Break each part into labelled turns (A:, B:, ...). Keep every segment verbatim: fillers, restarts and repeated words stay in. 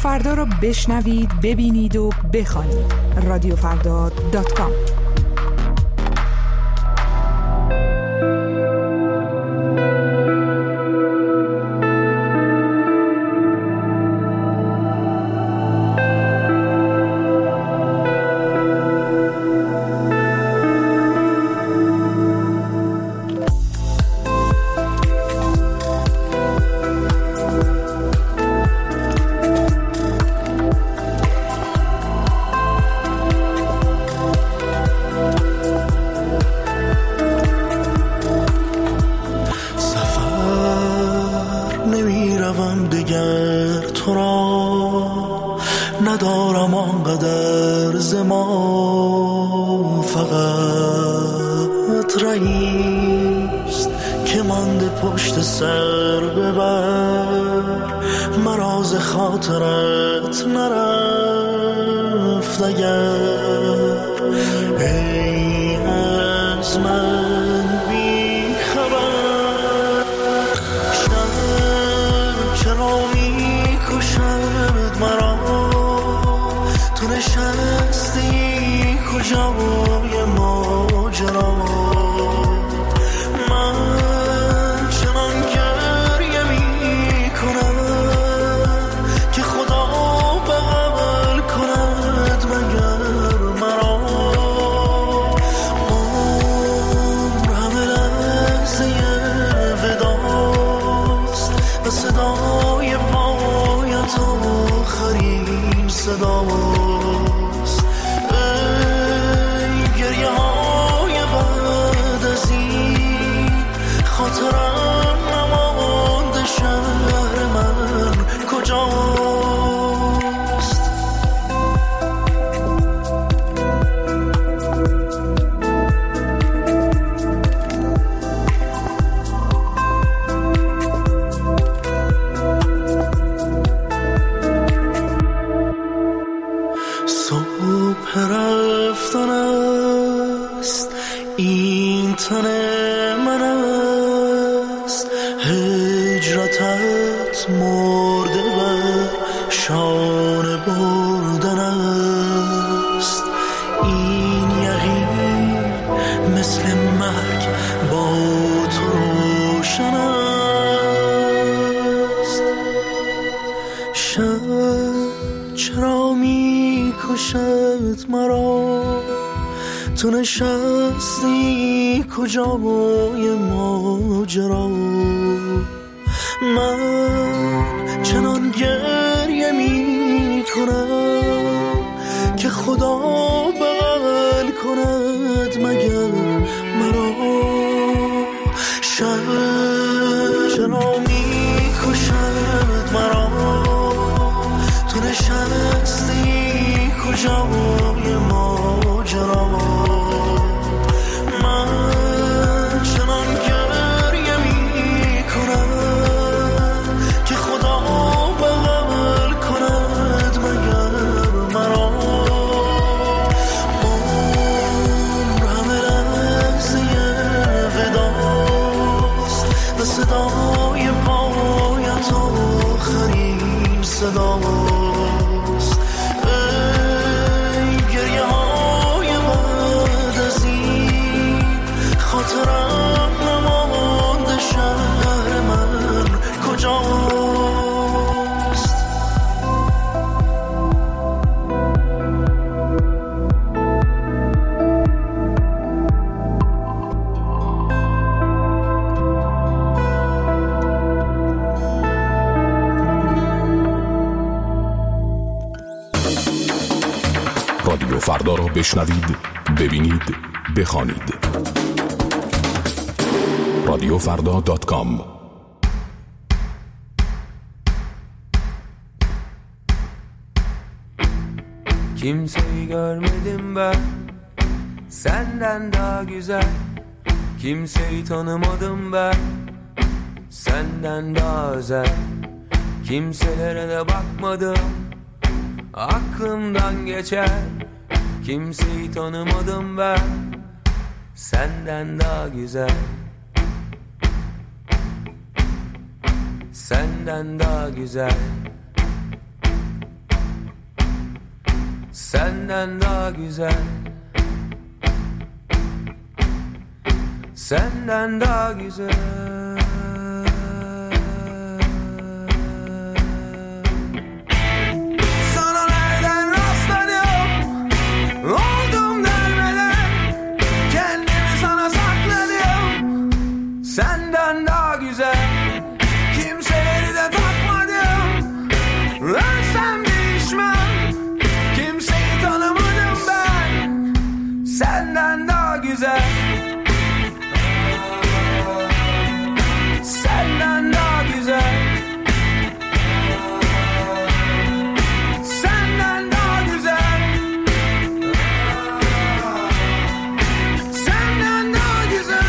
A: فردا را بشنوید، ببینید و بخوانید. رادیو فردا دات کام.
B: تو نشستی کجای ماجرا، من چنان گریه می کنم که خدا بغل کند مگر مرا. شب چرا می کشد مرا، تو نشستی کجای ماجرا، صدای پایت آخرین صداست. ای گریه های بعد از این، خاطرم نمانده شهر من کجاست.
C: رادیو فردا را بشنوید، ببینید، بخوانید. رادیو فردا دات کام.
D: Kimseyi görmedim ben senden daha güzel, kimseyi tanımadım ben senden daha özel, kimselere de bakmadım aklımdan geçer, kimseyi tanımadım ben senden daha güzel, senden daha güzel. senden daha güzel, senden daha güzel. Sana nereden rastladım, oldum dermeden, kendimi sana sakladım, senden daha güzel. Kimseleri de takmadım, ölsem değişmem, kimseyi tanımadım ben, senden daha güzel, senden daha güzel, senden daha güzel, senden daha güzel.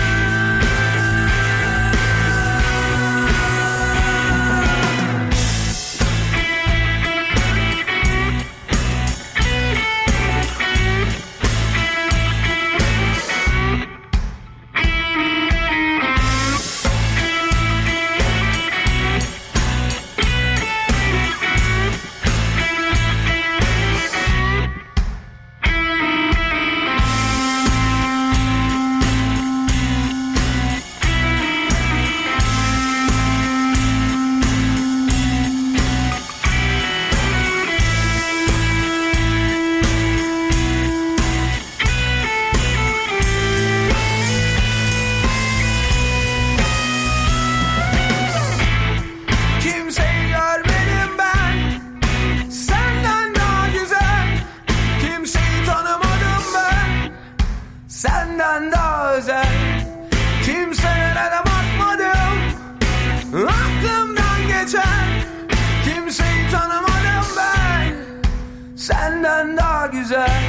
D: Senden daha özel, kimselere de bakmadım, aklımdan geçen, kimseyi tanımadım ben, senden daha güzel,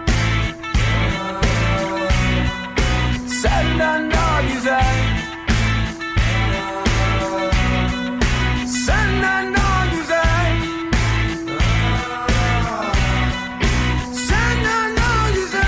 D: senden daha güzel, senden daha güzel, senden daha güzel.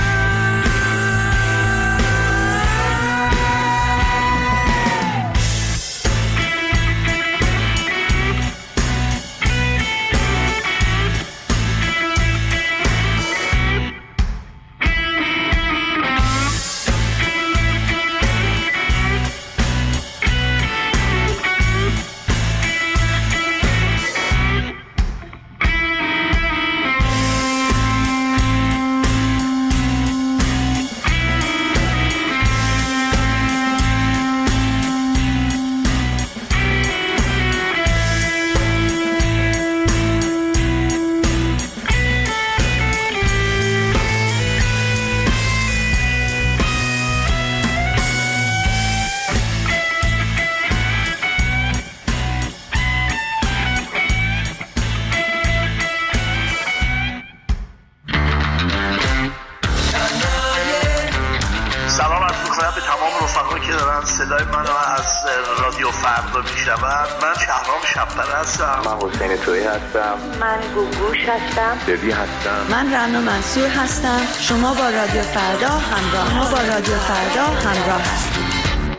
E: صدای منو از رادیو فردا میشنوند. من شهرام شب‌پره هستم.
F: من حسین تویی هستم.
G: من گوگوش هستم.
F: ببی هستم.
H: من رنا منصور هستم. شما با رادیو فردا همراه شما با رادیو فردا همراه هستید.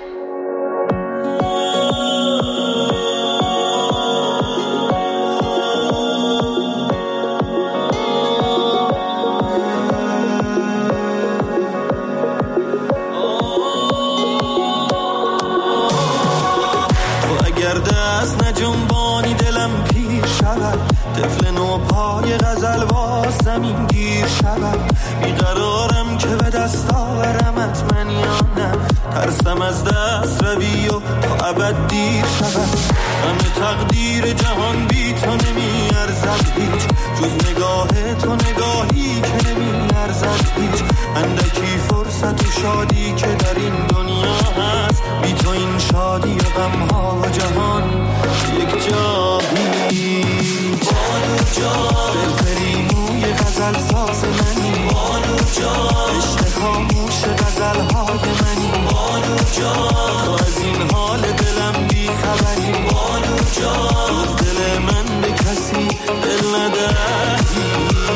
B: طفل نو پای غزل باز زمین گیر شود. بیقرارم که به دست آورمت من یا نه. ترسم از دست روی و تا ابد دیر شود. همه تقدیر جهان بی تو نمی ارزد هیچ، جز نگاه تو نگاهی که نمی ارزد هیچ. اندکی فرصت و شادی که در این دنیا هست، بی تو این شادی و غم ها و جهان یک جایی. بادو جان سرسری موی غزل ساز منی. بادو جان عشق خاموش غزل های منی. بادو جان تو از این حال دلم بی خبری. بادو جان جز دل من به کسی دل ندهی.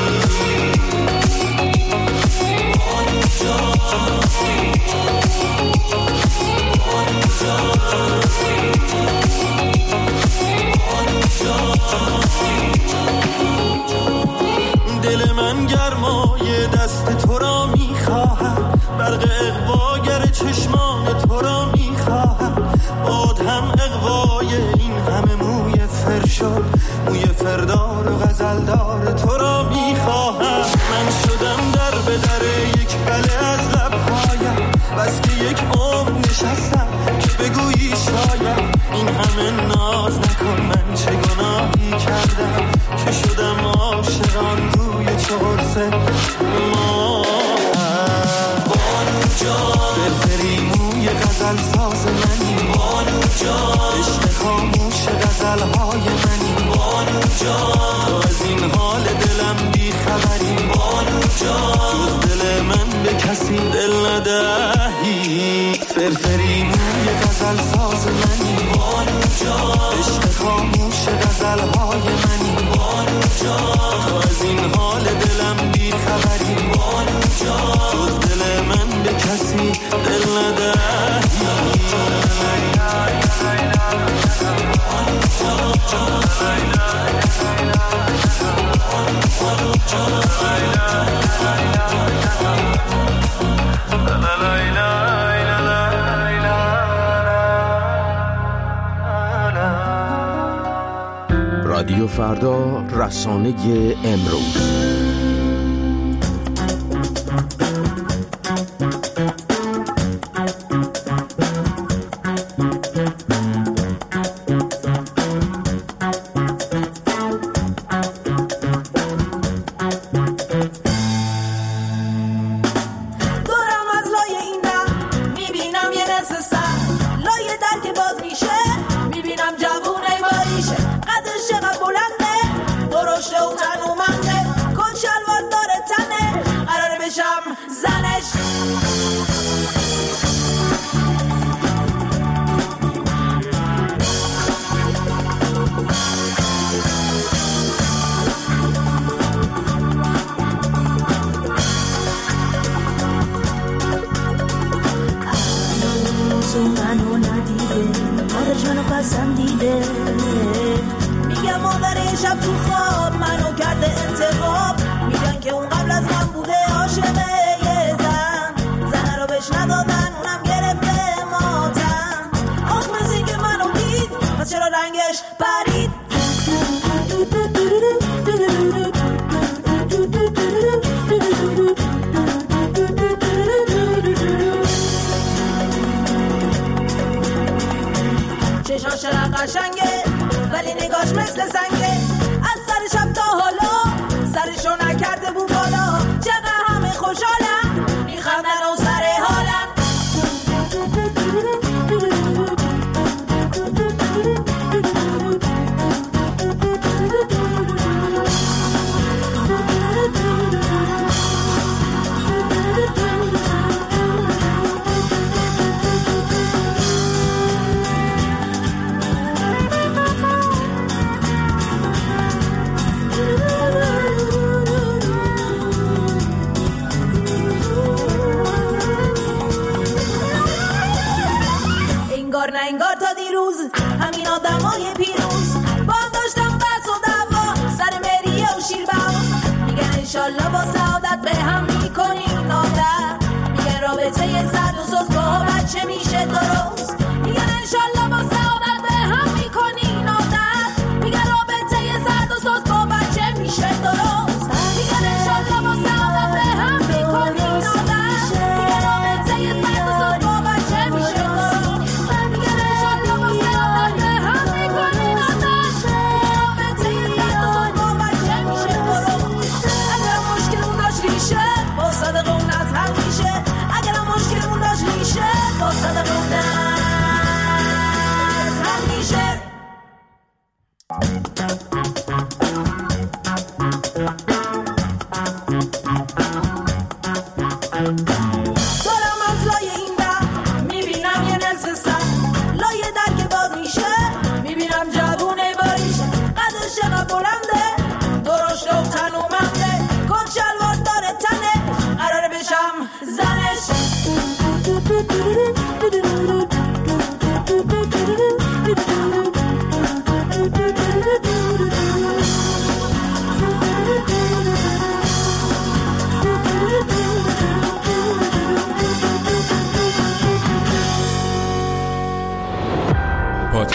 B: بادو جان بادو جان دل من گرم میخواهم، برق اغواگر چشمان تو را میخواهم، باد هم اغوای این همه موی فرشاد، موی فردار و غزلدار تو را میخواهم. من شدم در به در یک بله از لبهایم، بس که یک عمر نشستم که بگویی شاید این همه ناز نکن، من چه گناهی کردم که شدم عاشقان روی چهارسه ما. بانو جان فرفری موی غزل ساز منی، بانو جان عشق خاموش غزلهای منی، بانو جان تو از این حال دلم بی خبری، بانو جان جز دل من به کسی دل ندهی. فرفری موی غزل ساز منی، بانو جان عشق خاموش غزلهای منی، بانو جان تو از این حال دلم بی خبری، بانو جان جز دل من به کسی دل ندهی.
I: رادیو فردا، رسانه امروز.
J: صدق اون از همیشه، اگرم مشکل اون داشت میشه با صدق اون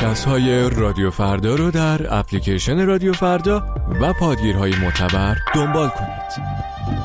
J: پادکست های رادیو فردا رو در اپلیکیشن رادیو فردا و پادگیرهای معتبر دنبال کنید.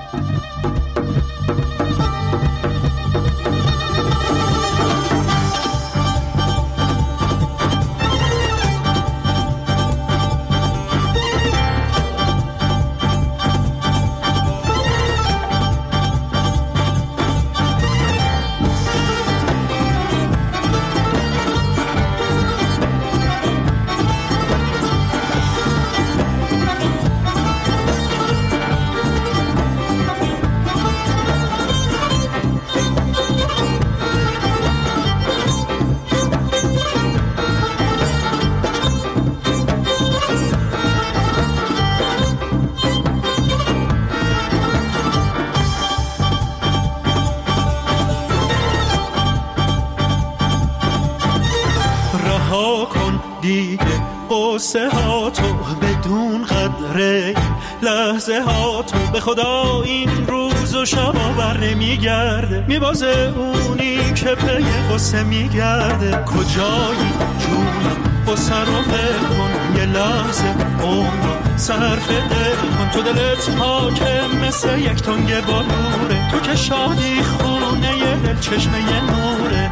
B: قصه ها تو بدون قدره لحظه ها تو به خدا این روز و شب بر نمیگرده میبازه اونی که پی قصه میگرده کجایی جونم قصه رو ول کن یه لحظه عمر صرف دل کن تو دلت حاکم مثل یک تنگ بالوره تو که شادی خونه یه دل چشمه یه نوره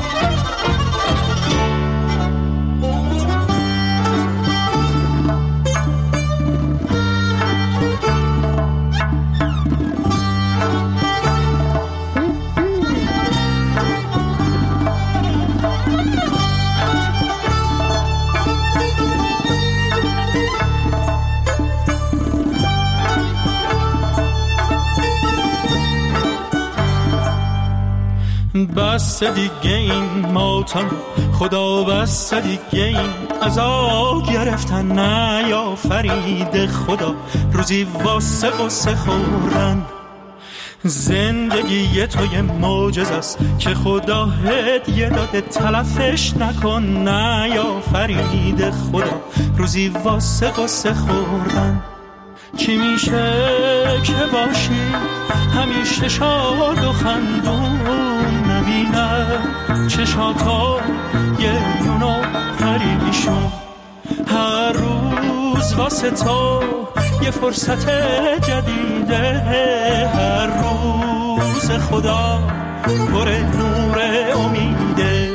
B: بس دیگه این ماتم خدا بس دیگه این عذاب گرفتن نیافرید خدا روزی واسه قصه خوردن زندگی تو یه معجزه است که خدا هدیه داده تلفش نکن نیافرید خدا روزی واسه قصه خوردن چی میشه که باشی همیشه شاد و خندون نبینه چشاتا یه یونو پریشون هر روز واسه تو یه فرصت جدیده هر روز خدا پر نور امیده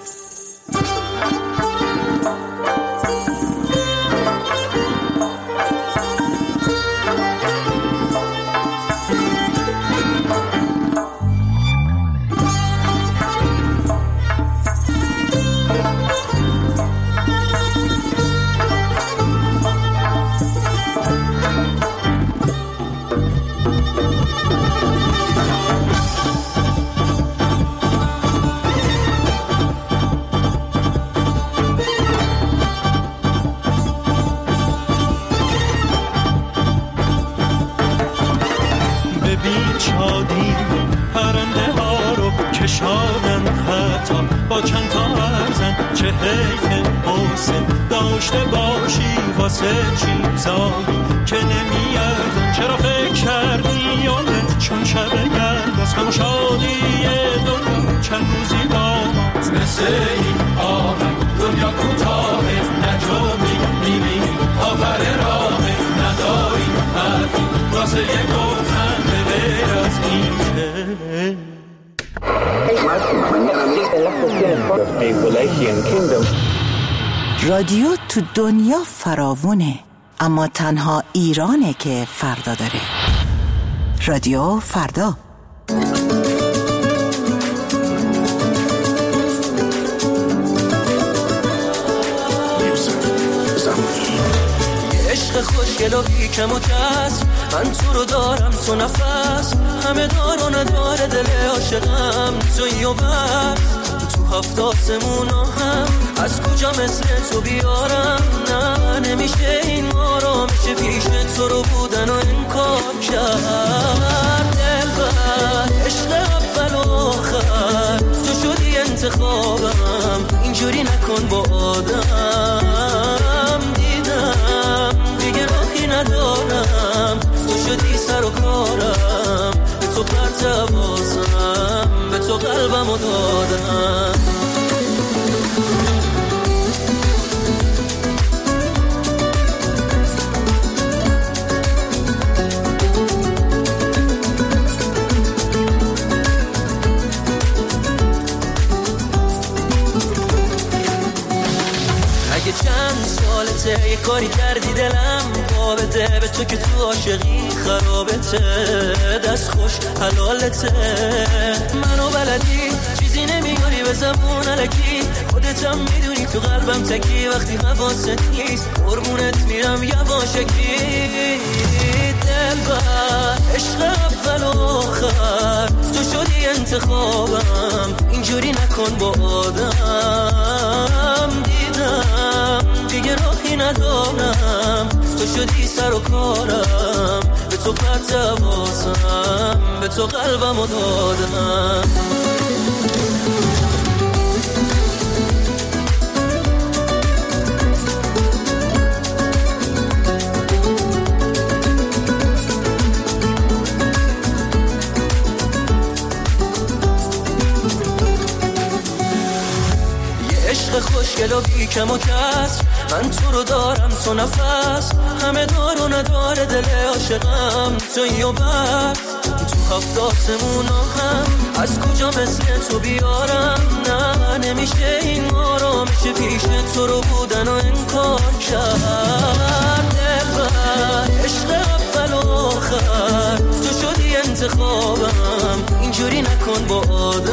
B: با چند تا ارزن چه حیف حسن داشته باشی واسه چیزایی که نمیارزن چرا فکر کردی یادت چون شب گرد از همون شادی دنیا چند روزی با ماست مثل این آهنگ دنیا کوتاهه نجومی میبینی آخر راهه نداری حرفی واسه یه گفتن به غیر از این
K: رادیو تو دنیا فراوونه اما تنها ایرانه که فردا داره. رادیو فردا.
L: عشق خوشگل و بیکم و کس من تو رو دارم تو نفس همه دار و نداره دل عاشقم تویی و بس تو هفت آسمونا هم از کجا مثل تو بیارم نه نمیشه این ما رو میشه پیش تو رو بودن و انکار کرد دلبر عشق اول و آخر تو شدی انتخابم اینجوری نکن با آدم دیدم دیگه راهی ندارم تو شدی سر و کارم به تو پرتوازم به تو قلبمو دادم حالته، یه کاری کردی دلم بابته، به تو که تو عاشقی خرابته، دست خوش حلالته، منو بلدی چیزی نمیاری به زبون الکی، خودتم میدونی تو قلبم تکی، وقتی حواست نیست قربونت میرم یواشکی، دلبر عشق اول و آخر تو شدی انتخابم، اینجوری نکن با آدم، دیدم دیگه راهی ندارم، تو شدی سر و کارم، به تو قطع حواسم، به تو قلبم رو دادم. خوشگل و بی کم و کس، من تو رو دارم تو نفس، همه دار و نداره دل عاشقم تویی و بس، تو هفت آسمونا هم از کجا مثل تو بیارم، نه نمیشه این آرامش پیش تو رو بودن و انکار کرد، دلبر عشق اول و آخر تو شدی انتخابم، اینجوری نکن با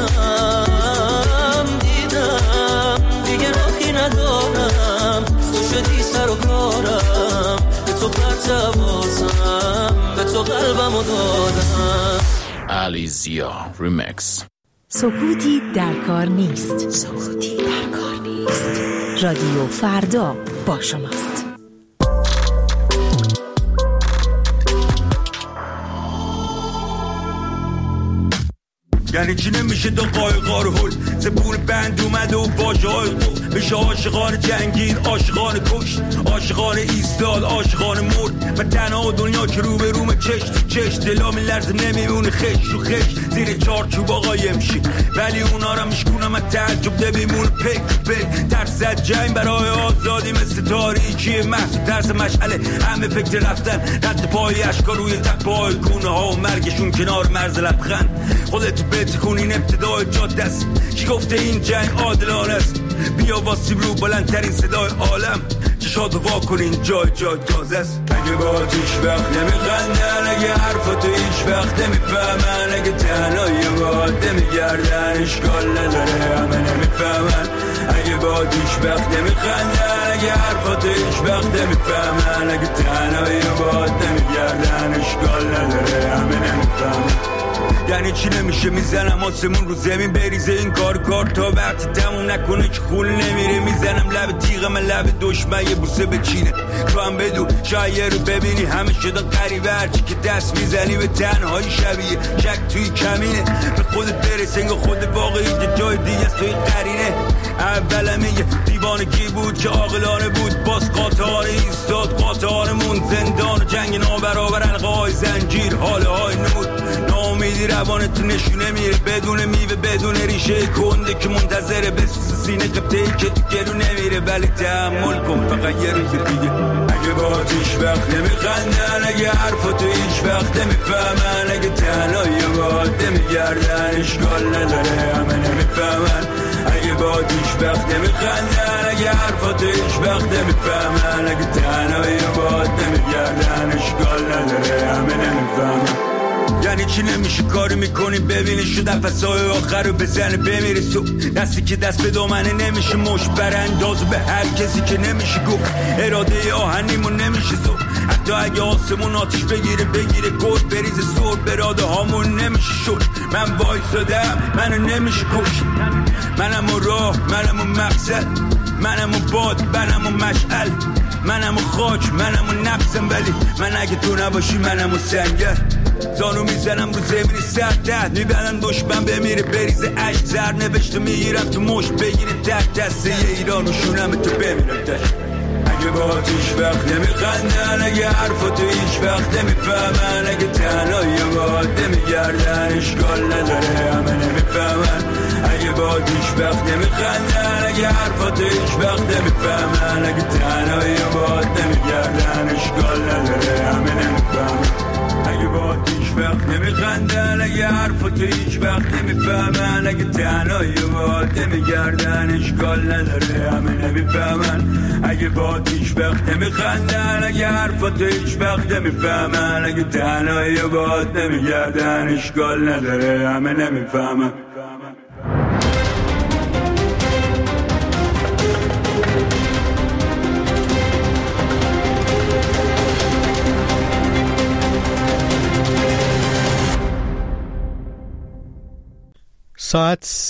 L: آدم، دیدم دیگه راهی ندارم، تو شدی سر و کارم، به تو قطع حواسم، به تو قلبم رو دادم.
C: علیزیا ریمکس.
A: سکوتی در کار نیست، سکوتی در کار نیست. رادیو فردا با شماست.
B: یعنی چی نمیشه دو قایقا رو هل، زبون بند اومده و واژه های قفل، میشه عاشقان جنگید، عاشقان کشت، عاشقان ایستاد، عاشقان مرد، و تنها دنیا که رو به رومه چشت تو چشت، دلا میلرزه نمیمونه خش رو خش، زیر چارچوب آقای امشی، ولی اونا را میشکونم از تعجب نمیمونه پک پک، ترس از جنگ برای آزادی مثل تاریکی محض، ترس مشعله همه فکر رفتن، رد پای اشکا روی تپای گونه ها و مرگشون کنار مرز لبخند، خودتو بتکن این ابتدای جاده است، کی گفته این جنگ عادلانه است، بیا واسیم رو بلندترین صدای عالم، چشاتو وا کن این جای جای تازه است، اگه با هیچ وقت نمیخندن، اگه حرفاتو هیچ وقت نمیفهمن، اگه تنهایی باید نمیگردن، اشکال نداره همه نمیفهمن، اگه با هیچ وقت نمیخندن، اگه حرفاتو هیچ وقت نمیفهمن، اگه تنهایی باید نمیگردن، اشکال نداره همه نمیفهمن. یعنی چی نمیشه میزنم آسمون رو زمین بریزه این کار کار تا وقت تموم نکنه که خون نمیره، میزنم لب تیغم لب دشمن یه بوسه بچینه، تو هم بدون شاید رو ببینی همه شدن قریبه، هرچی که دست میزنی به تنهایی شبیه شک توی کمینه، به خودت برس انگاه خود واقعی که جای دیگه است توی قرینه، اولم یه دیوانگی بود که عاقلانه بود، باز قاطعانه ایستاد قاطعانمون، زندان و جنگ نابرابر، حلقه های زنجیر، حاله های نور، ناامیدی روانت نشونه میره، بدون میوه بدون ریشه کنده که منتظره بسوز سینه قبطه‌ای که تو گلو نمیره، ولی تحمل کن فقط یه روز دیگه، اگه با هیچ وقت نمیخندن، اگه حرفاتو هیچ وقت نمیفهمن، اگه تنهایی باید نمیگردن، اشکال نداره همه نمیفهمن، اگه با هیچ وقت نمیخندن، اگه حرفاتو هیچ وقت نمیفهمن، اگه تنهایی باید نمیگردن، اشکال نداره همه نمیفهمن. یعنی چی نمیشه کاری میکنی ببینی شد نفسای آخر رو بزنه بمیره سو، دستی که دست به دامنه نمیشه مش برانداز به هر کسی که نمیشه گفت، اراده آهنیمون نمیشه زو، حتی اگه آسمون آتش بگیره بگیره گرد بریزه سر، براده هامون نمیشه شد، من وایسادم منو نمیشه کش، منم و راه منم و مقصد، منم و باد منم و مشعل، منم و خاک منم و نفسم، ولی من اگه تو نباشی منم و سنگر، زانو میزنم رو زمین سردت، میبرن دشمن بمیره بریزه عشق، زر نوشته میگیرم تو مشت بگیره تک دسته ایران و شونم تو بمیرم تش، اگه با هیچ وقت نمیخندن، اگه حرفاتو هیچ وقت نمیفهمن، اگه تنهایی باید نمیگردن، اشکال نداره همه نمیفهمن، اگه با هیچ وقت نمیخندن، اگه حرفاتو هیچ وقت نمیفهمن، اگه تنهایی باید نمیگردن، اشکال نداره همه نمیفهمن.
M: اگه با هیچ وقت نمیخندن، اگه حرف تو هیچ وقت نمیفهمن، اگه تنهایی با نمیگردن اشکال نداره همه نمیفهمن. اگه با هیچ وقت نمیخندن، اگه حرف تو هیچ وقت نمیفهمن، اگه تنهایی با نمیگردن اشکال نداره همه نمیفهمن.
N: ساعت